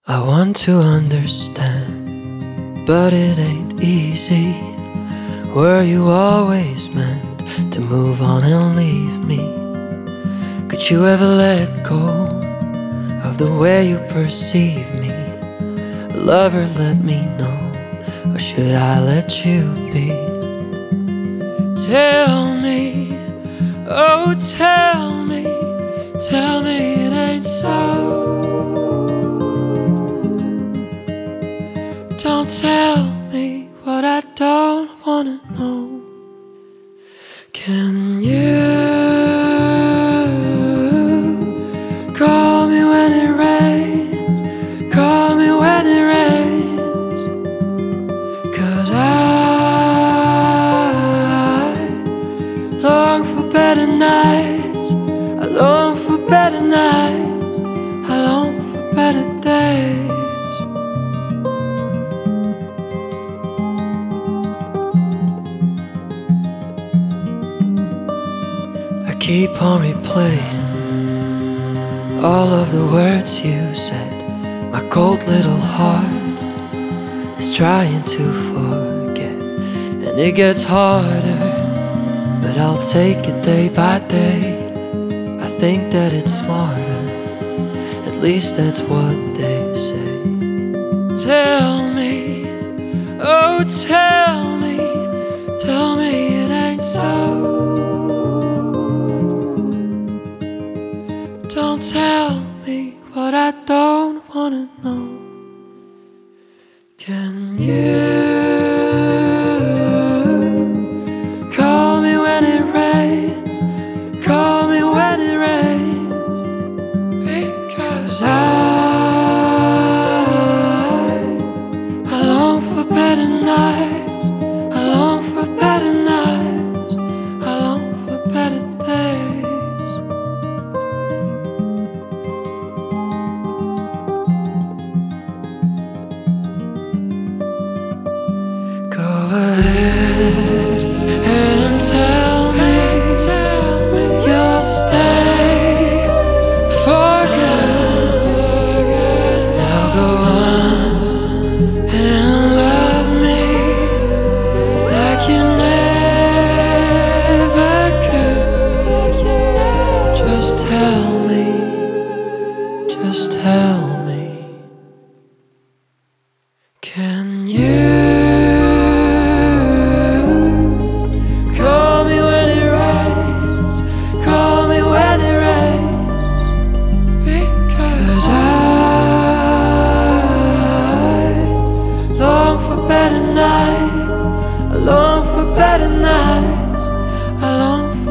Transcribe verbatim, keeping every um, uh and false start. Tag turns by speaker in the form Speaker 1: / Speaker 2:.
Speaker 1: I want to understand, but it ain't easy. Were you always meant to move on and leave me? Could you ever let go of the way you perceive me? Lover, let me know, or should I let you be? Tell me, oh tell me, tell me it ain't so. Don't tell me what I don't wanna know. Can you call me when it rains? Call me when it rains. 'Cause I long for better nights. I long for better nights. I long for better days. Keep on replaying all of the words you said. My cold little heart is trying to forget, and it gets harder, but I'll take it day by day. I think that it's smarter, at least that's what they say. Tell me, oh tell me, tell me it ain't so. Don't tell me what I don't wanna know. Can you call me when it rains? Call me when it rains. Because I, I long for better nights. I long for better nights. I long for better days. Go ahead and tell me you'll stay for good. Now go on and love me like you never could. Just tell me, just tell me, can you better nights, I long for better nights, I long for